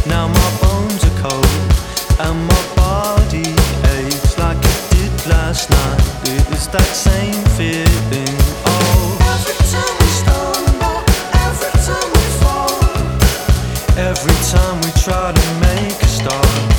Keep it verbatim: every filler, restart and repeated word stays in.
Now my bones are cold and my body aches like it did last night. It is that same feeling. Oh, every time we stumble, every time we fall, every time we try to make a start.